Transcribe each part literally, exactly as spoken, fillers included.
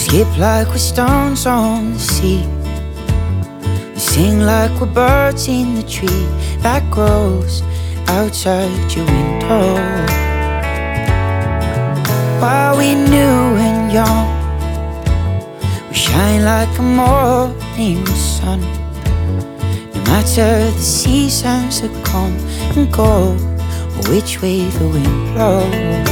skip like we're stones on the sea. We sing like we're birds in the tree that grows outside your window. While we're new and young, we shine like a morning sun. No matter the seasons that come and go, or which way the wind blows.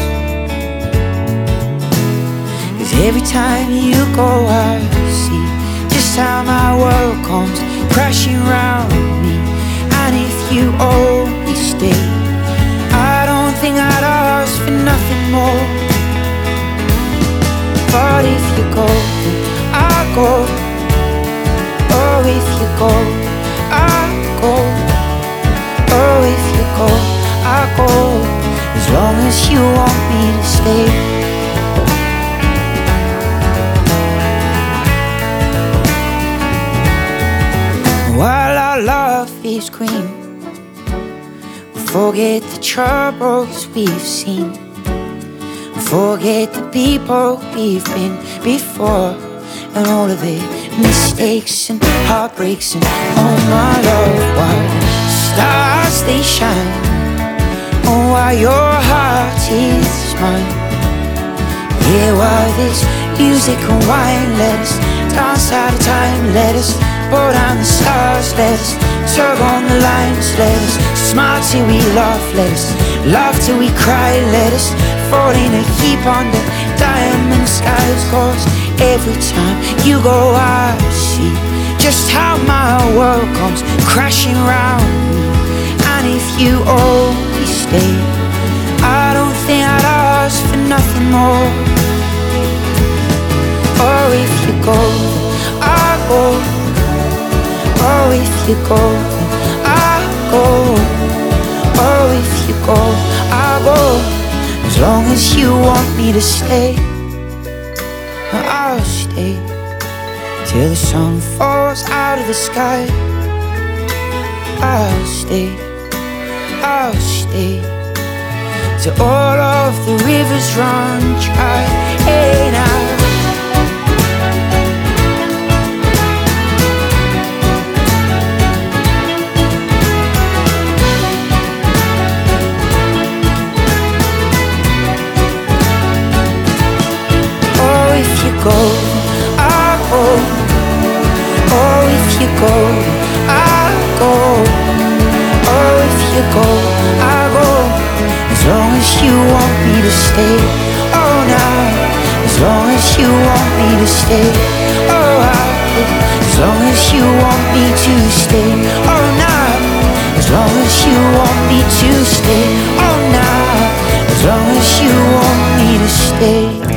Every time you go, I see just how my world comes crashing round me. And if you only stay, I don't think I'd ask for nothing more. But if you go, then I'll go. Oh, if you go, I'll go. Oh, if you go, I'll go. As long as you want me to stay. While our love is green, we forget the troubles we've seen. We forget the people we've been before, and all of it, mistakes and heartbreaks. And oh my love, while stars they shine, oh while your heart is mine. Yeah, while this music and wine, let us dance out of time, let us pour down the stars, let us tug on the lines, let us smile till we laugh, let us laugh till we cry, let us fall in a heap under diamond skies. Cause every time you go, I see just how my world comes crashing round me. And if you only stay, I don't think I'd ask for nothing more. Or if you go, I'll go. Oh, if you go, I'll go. Oh, if you go, I'll go. As long as you want me to stay, I'll stay till the sun falls out of the sky. I'll stay, I'll stay till all of the rivers run dry. Hey now. Go, I'll go. Oh, if you go, I'll go. Oh, if you go, I'll go. As long as you want me to stay. Oh, now. As long as you want me to stay. Oh, I'll go. As long as you want me to stay. Oh, now. As long as you want me to stay. Oh, now. As long as you want me to stay.